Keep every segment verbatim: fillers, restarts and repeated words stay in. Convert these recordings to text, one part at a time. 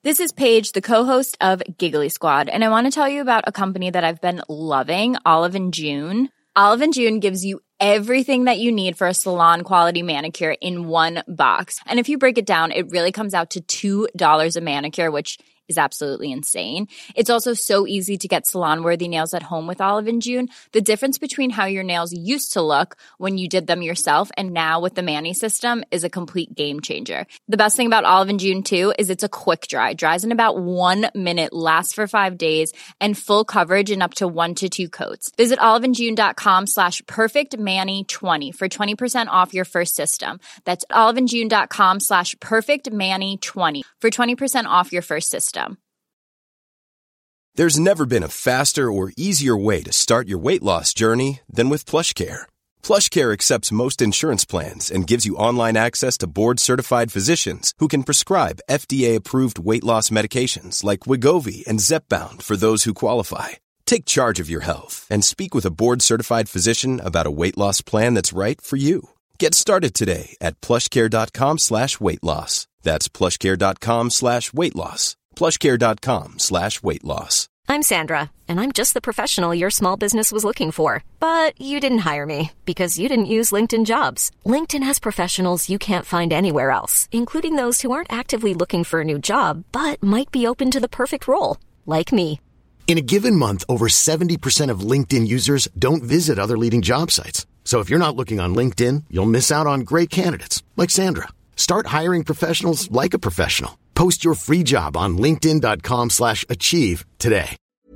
This is Paige, the co-host of Giggly Squad, and I want to tell you about a company that I've been loving, Olive and June. Olive and June gives you everything that you need for a salon-quality manicure in one box. And if you break it down, it really comes out to two dollars a manicure, which is absolutely insane. It's also so easy to get salon-worthy nails at home with Olive and June. The difference between how your nails used to look when you did them yourself and now with the Mani system is a complete game changer. The best thing about Olive and June, too, is it's a quick dry. Dries in about one minute, lasts for five days, and full coverage in up to one to two coats. Visit oliveandjune.com slash perfectmani20 for twenty percent off your first system. That's oliveandjune.com slash perfectmani20 for twenty percent off your first system. There's never been a faster or easier way to start your weight loss journey than with PlushCare. PlushCare accepts most insurance plans and gives you online access to board-certified physicians who can prescribe F D A-approved weight loss medications like Wegovy and Zepbound for those who qualify. Take charge of your health and speak with a board-certified physician about a weight loss plan that's right for you. Get started today at plushcare.com slash weight loss. That's plushcare.com slash weight loss. plushcare.com slash weight loss. I'm Sandra, and I'm just the professional your small business was looking for. But you didn't hire me because you didn't use LinkedIn Jobs. LinkedIn has professionals you can't find anywhere else, including those who aren't actively looking for a new job, but might be open to the perfect role, like me. In a given month, over seventy percent of LinkedIn users don't visit other leading job sites. So if you're not looking on LinkedIn, you'll miss out on great candidates, like Sandra. Start hiring professionals like a professional. Post your free job on linkedin.com slash achieve today.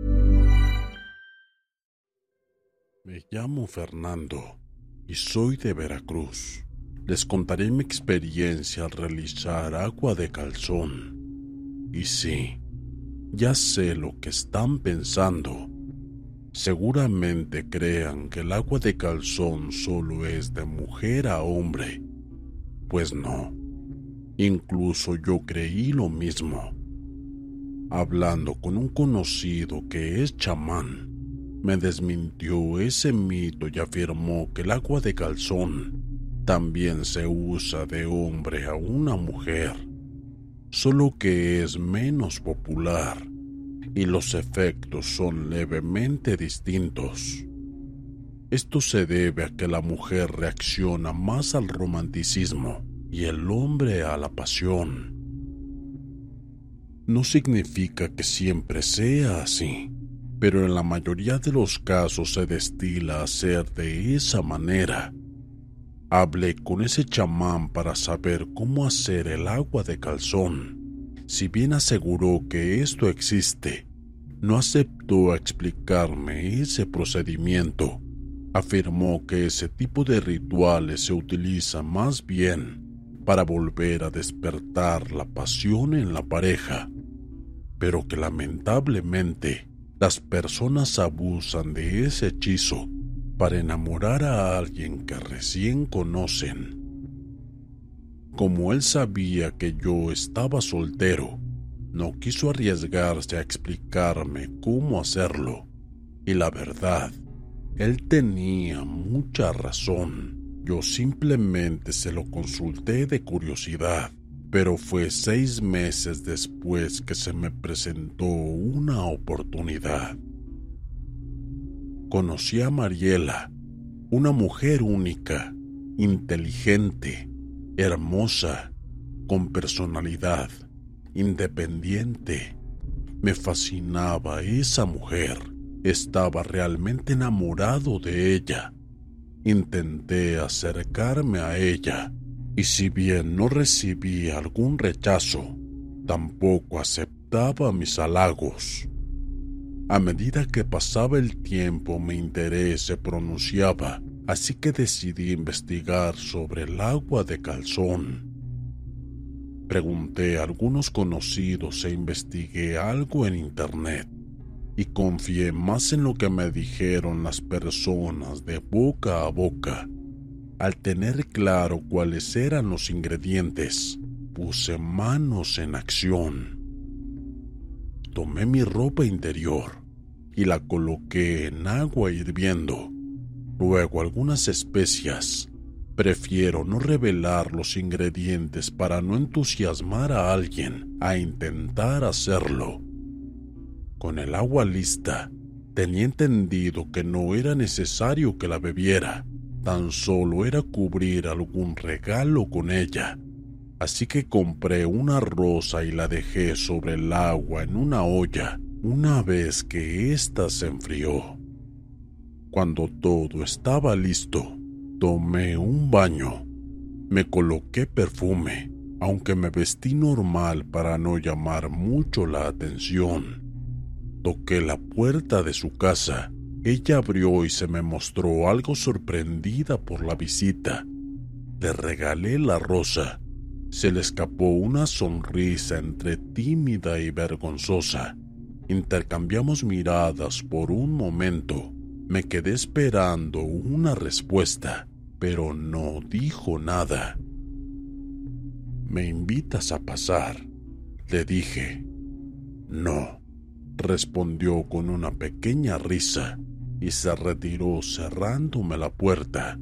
Me llamo Fernando y soy de Veracruz. Les contaré mi experiencia al realizar agua de calzón. Y sí, ya sé lo que están pensando. Seguramente crean que el agua de calzón solo es de mujer a hombre. Pues no. Incluso yo creí lo mismo. Hablando con un conocido que es chamán, me desmintió ese mito y afirmó que el agua de calzón también se usa de hombre a una mujer, solo que es menos popular y los efectos son levemente distintos. Esto se debe a que la mujer reacciona más al romanticismo y el hombre a la pasión. No significa que siempre sea así, pero en la mayoría de los casos se destila a ser de esa manera. Hablé con ese chamán para saber cómo hacer el agua de calzón. Si bien aseguró que esto existe, no aceptó explicarme ese procedimiento. Afirmó que ese tipo de rituales se utiliza más bien para volver a despertar la pasión en la pareja, pero que lamentablemente las personas abusan de ese hechizo para enamorar a alguien que recién conocen. Como él sabía que yo estaba soltero, no quiso arriesgarse a explicarme cómo hacerlo, y la verdad, él tenía mucha razón. Yo simplemente se lo consulté de curiosidad, pero fue seis meses después que se me presentó una oportunidad. Conocí a Mariela, una mujer única, inteligente, hermosa, con personalidad, independiente. Me fascinaba esa mujer. Estaba realmente enamorado de ella. Intenté acercarme a ella, y si bien no recibí algún rechazo, tampoco aceptaba mis halagos. A medida que pasaba el tiempo, mi interés se pronunciaba, así que decidí investigar sobre el agua de calzón. Pregunté a algunos conocidos e investigué algo en internet, y confié más en lo que me dijeron las personas de boca a boca. Al tener claro cuáles eran los ingredientes, puse manos en acción. Tomé mi ropa interior y la coloqué en agua hirviendo, luego algunas especias, Prefiero no revelar los ingredientes para no entusiasmar a alguien a intentar hacerlo. Con el agua lista, tenía entendido que no era necesario que la bebiera, tan solo era cubrir algún regalo con ella. Así que compré una rosa y la dejé sobre el agua en una olla una vez que ésta se enfrió. Cuando todo estaba listo, tomé un baño. Me coloqué perfume, aunque me vestí normal para no llamar mucho la atención. Toqué la puerta de su casa. Ella abrió y se me mostró algo sorprendida por la visita. Le regalé la rosa. Se le escapó una sonrisa entre tímida y vergonzosa. Intercambiamos miradas por un momento. Me quedé esperando una respuesta, pero no dijo nada. ¿Me invitas a pasar?, le dije. No, respondió con una pequeña risa y se retiró cerrándome la puerta.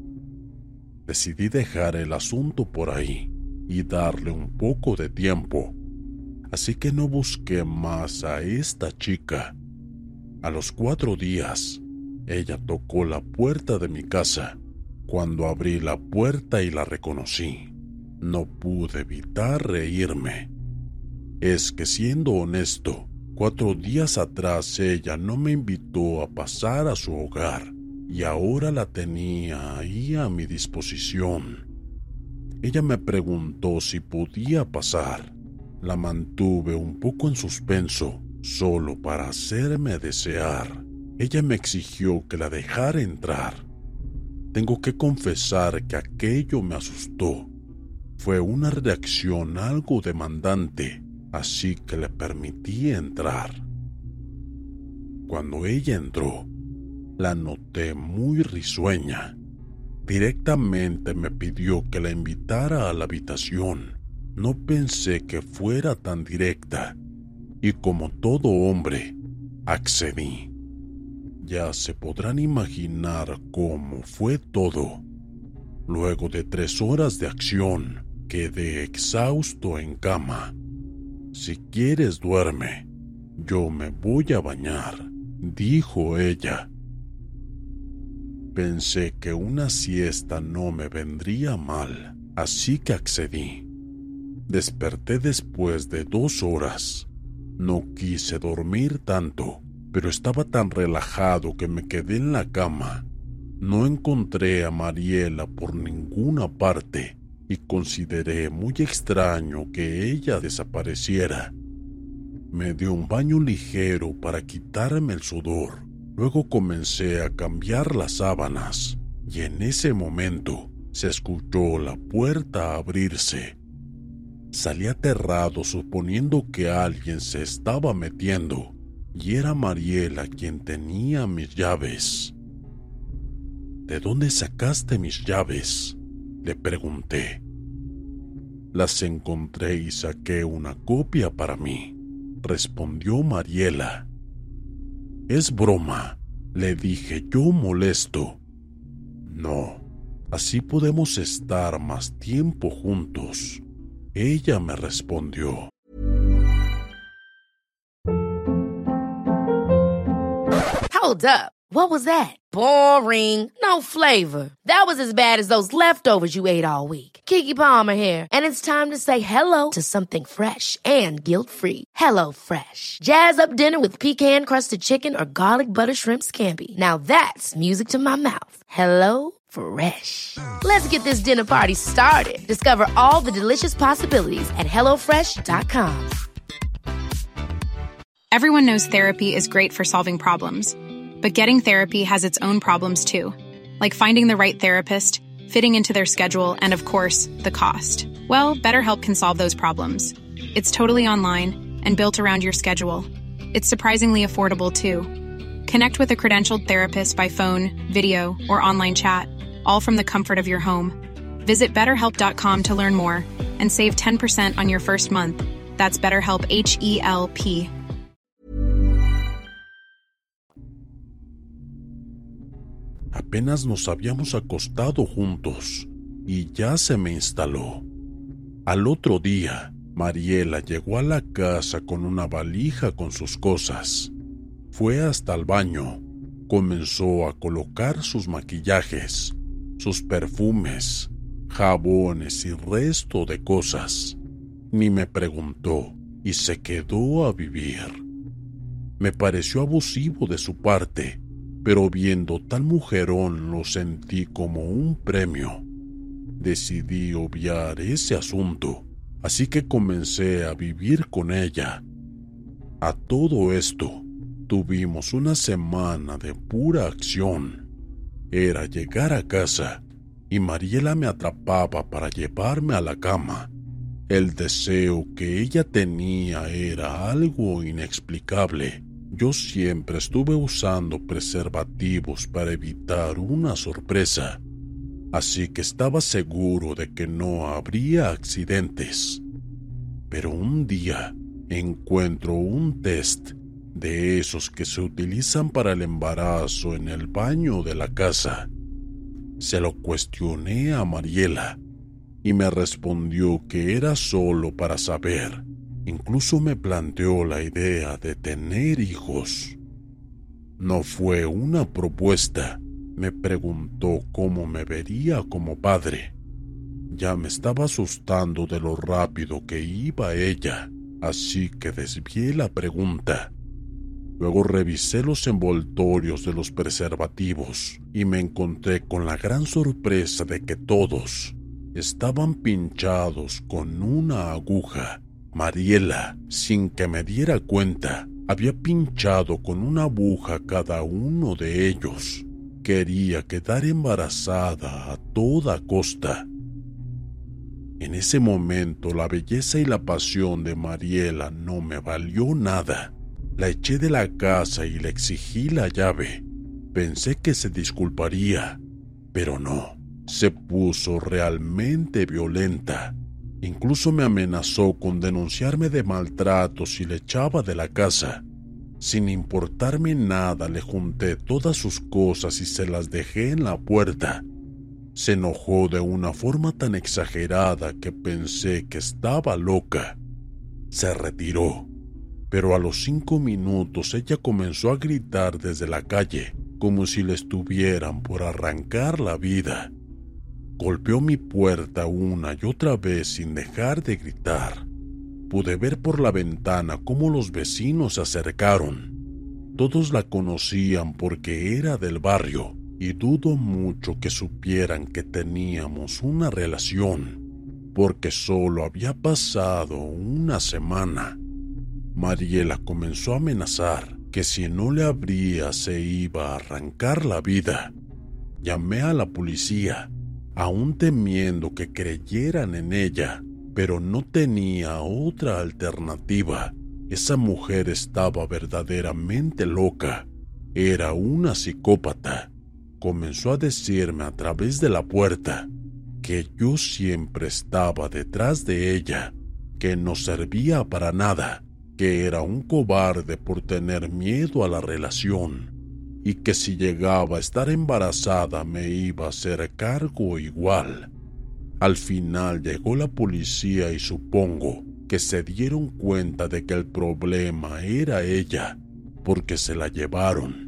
Decidí dejar el asunto por ahí y darle un poco de tiempo, así que no busqué más a esta chica. A los cuatro días, ella tocó la puerta de mi casa. Cuando abrí la puerta y la reconocí, no pude evitar reírme. Es que, siendo honesto, cuatro días atrás ella no me invitó a pasar a su hogar y ahora la tenía ahí a mi disposición. Ella me preguntó si podía pasar. La mantuve un poco en suspenso, solo para hacerme desear. Ella me exigió que la dejara entrar. Tengo que confesar que aquello me asustó. Fue una reacción algo demandante, así que le permití entrar. Cuando ella entró, la noté muy risueña. Directamente me pidió que la invitara a la habitación. No pensé que fuera tan directa, y como todo hombre, accedí. Ya se podrán imaginar cómo fue todo. Luego de tres horas de acción, quedé exhausto en cama. Si quieres, duerme. Yo me voy a bañar, dijo ella. Pensé que una siesta no me vendría mal, así que accedí. Desperté después de dos horas. No quise dormir tanto, pero estaba tan relajado que me quedé en la cama. No encontré a Mariela por ninguna parte y consideré muy extraño que ella desapareciera. Me di un baño ligero para quitarme el sudor. Luego comencé a cambiar las sábanas y en ese momento se escuchó la puerta abrirse. Salí aterrado suponiendo que alguien se estaba metiendo y era Mariela quien tenía mis llaves. ¿De dónde sacaste mis llaves?, le pregunté. Las encontré y saqué una copia para mí, respondió Mariela. Es broma, le dije yo molesto. No, así podemos estar más tiempo juntos. Ella me respondió. Hold up. What was that? Boring. No flavor. That was as bad as those leftovers you ate all week. Keke Palmer here, and it's time to say hello to something fresh and guilt-free. Hello Fresh. Jazz up dinner with pecan-crusted chicken or garlic butter shrimp scampi. Now that's music to my mouth. Hello Fresh. Let's get this dinner party started. Discover all the delicious possibilities at hello fresh dot com. Everyone knows therapy is great for solving problems. But getting therapy has its own problems too, like finding the right therapist, fitting into their schedule, and of course, the cost. Well, BetterHelp can solve those problems. It's totally online and built around your schedule. It's surprisingly affordable too. Connect with a credentialed therapist by phone, video, or online chat, all from the comfort of your home. Visit better help dot com to learn more and save ten percent on your first month. That's BetterHelp, H E L P. Apenas nos habíamos acostado juntos y ya se me instaló. Al otro día, Mariela llegó a la casa con una valija con sus cosas. Fue hasta el baño, comenzó a colocar sus maquillajes, sus perfumes, jabones y resto de cosas. Ni me preguntó y se quedó a vivir. Me pareció abusivo de su parte, pero viendo tal mujerón lo sentí como un premio. Decidí obviar ese asunto, así que comencé a vivir con ella. A todo esto, tuvimos una semana de pura acción. Era llegar a casa y Mariela me atrapaba para llevarme a la cama. El deseo que ella tenía era algo inexplicable. Yo siempre estuve usando preservativos para evitar una sorpresa, así que estaba seguro de que no habría accidentes. Pero un día encuentro un test de esos que se utilizan para el embarazo en el baño de la casa. Se lo cuestioné a Mariela y me respondió que era solo para saber. Incluso me planteó la idea de tener hijos. No fue una propuesta. Me preguntó cómo me vería como padre. Ya me estaba asustando de lo rápido que iba ella, así que desvié la pregunta. Luego revisé los envoltorios de los preservativos y me encontré con la gran sorpresa de que todos estaban pinchados con una aguja. Mariela, sin que me diera cuenta, había pinchado con una aguja cada uno de ellos. Quería quedar embarazada a toda costa. En ese momento la belleza y la pasión de Mariela no me valió nada. La eché de la casa y le exigí la llave. Pensé que se disculparía, pero no. Se puso realmente violenta. Incluso me amenazó con denunciarme de maltrato si le echaba de la casa. Sin importarme nada, le junté todas sus cosas y se las dejé en la puerta. Se enojó de una forma tan exagerada que pensé que estaba loca. Se retiró, pero a los cinco minutos ella comenzó a gritar desde la calle, como si le estuvieran por arrancar la vida. Golpeó mi puerta una y otra vez sin dejar de gritar. Pude ver por la ventana cómo los vecinos se acercaron. Todos la conocían porque era del barrio y dudo mucho que supieran que teníamos una relación, porque solo había pasado una semana. Mariela comenzó a amenazar que si no le abría se iba a arrancar la vida. Llamé a la policía, aún temiendo que creyeran en ella, pero no tenía otra alternativa. Esa mujer estaba verdaderamente loca. Era una psicópata. Comenzó a decirme a través de la puerta que yo siempre estaba detrás de ella, que no servía para nada, que era un cobarde por tener miedo a la relación, y que si llegaba a estar embarazada me iba a hacer cargo igual. Al final llegó la policía y supongo que se dieron cuenta de que el problema era ella, porque se la llevaron.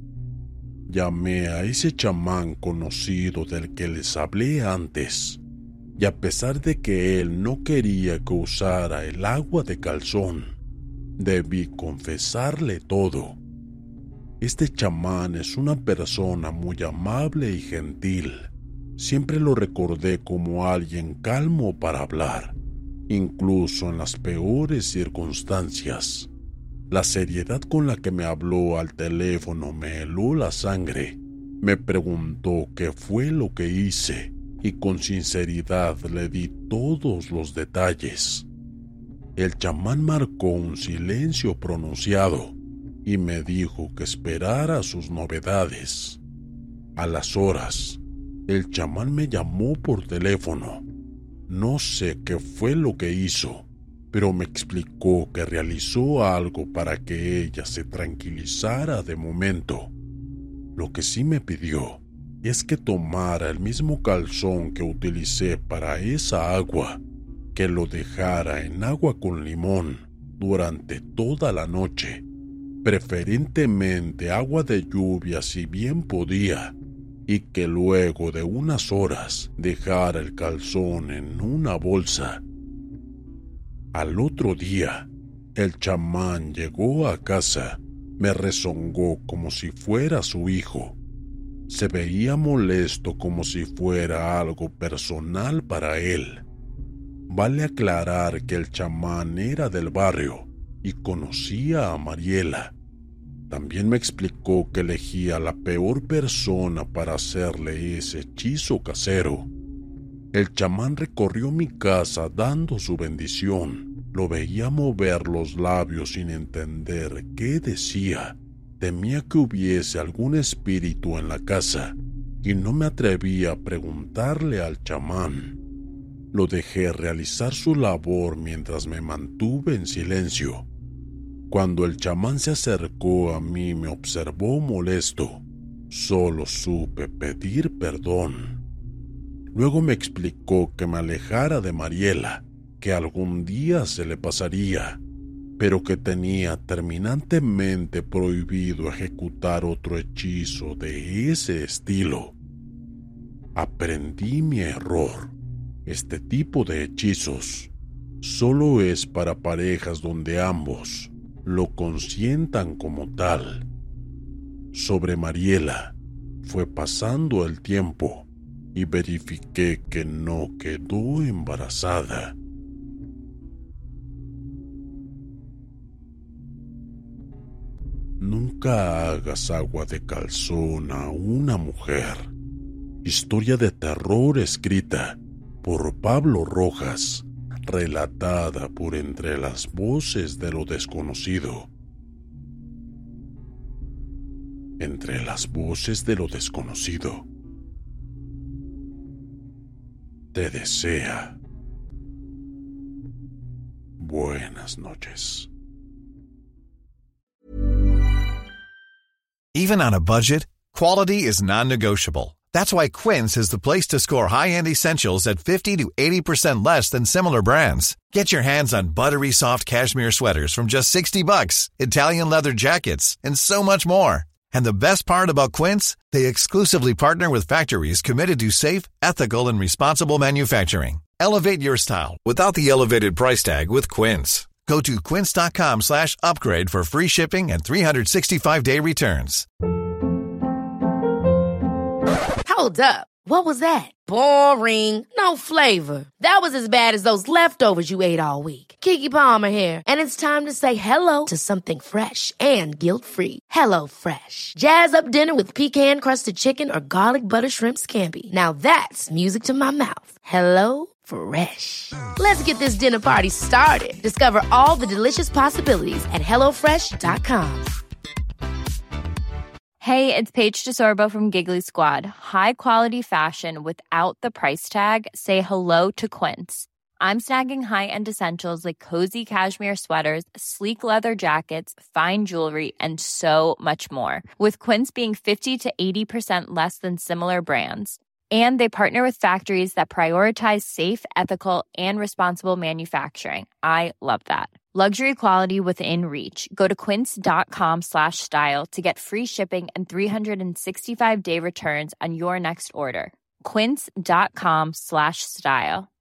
Llamé a ese chamán conocido del que les hablé antes, y a pesar de que él no quería que usara el agua de calzón, debí confesarle todo. Este chamán es una persona muy amable y gentil. Siempre lo recordé como alguien calmo para hablar, incluso en las peores circunstancias. La seriedad con la que me habló al teléfono me heló la sangre. Me preguntó qué fue lo que hice y con sinceridad le di todos los detalles. El chamán marcó un silencio pronunciado y me dijo que esperara sus novedades. A las horas, el chamán me llamó por teléfono. No sé qué fue lo que hizo, pero me explicó que realizó algo para que ella se tranquilizara de momento. Lo que sí me pidió es que tomara el mismo calzón que utilicé para esa agua, que lo dejara en agua con limón durante toda la noche, preferentemente agua de lluvia si bien podía, y que luego de unas horas dejara el calzón en una bolsa. Al otro día, el chamán llegó a casa, me rezongó como si fuera su hijo. Se veía molesto como si fuera algo personal para él. Vale aclarar que el chamán era del barrio y conocía a Mariela. También me explicó que elegía la peor persona para hacerle ese hechizo casero. El chamán recorrió mi casa dando su bendición. Lo veía mover los labios sin entender qué decía. Temía que hubiese algún espíritu en la casa y no me atrevía a preguntarle al chamán. Lo dejé realizar su labor mientras me mantuve en silencio. Cuando el chamán se acercó a mí y me observó molesto, solo supe pedir perdón. Luego me explicó que me alejara de Mariela, que algún día se le pasaría, pero que tenía terminantemente prohibido ejecutar otro hechizo de ese estilo. Aprendí mi error. Este tipo de hechizos solo es para parejas donde ambos lo consientan como tal. Sobre Mariela fue pasando el tiempo y verifiqué que no quedó embarazada. Nunca hagas agua de calzón a una mujer. Historia de terror escrita por Pablo Rojas, relatada por Entre las Voces de lo Desconocido. Entre las Voces de lo Desconocido. Te desea buenas noches. Even on a budget, quality is non-negotiable. That's why Quince is the place to score high-end essentials at fifty to eighty percent less than similar brands. Get your hands on buttery soft cashmere sweaters from just sixty bucks, Italian leather jackets, and so much more. And the best part about Quince, they exclusively partner with factories committed to safe, ethical, and responsible manufacturing. Elevate your style without the elevated price tag with Quince. Go to quince.com slash upgrade for free shipping and three sixty-five day returns. Hold up. What was that? Boring. No flavor. That was as bad as those leftovers you ate all week. Keke Palmer here, and it's time to say hello to something fresh and guilt-free. Hello Fresh. Jazz up dinner with pecan-crusted chicken or garlic butter shrimp scampi. Now that's music to my mouth. Hello Fresh. Let's get this dinner party started. Discover all the delicious possibilities at hello fresh dot com. Hey, it's Paige DeSorbo from Giggly Squad. High quality fashion without the price tag. Say hello to Quince. I'm snagging high-end essentials like cozy cashmere sweaters, sleek leather jackets, fine jewelry, and so much more. With Quince being fifty to eighty percent less than similar brands. And they partner with factories that prioritize safe, ethical, and responsible manufacturing. I love that. Luxury quality within reach. Go to quince.com slash style to get free shipping and three sixty-five day returns on your next order. Quince.com slash style.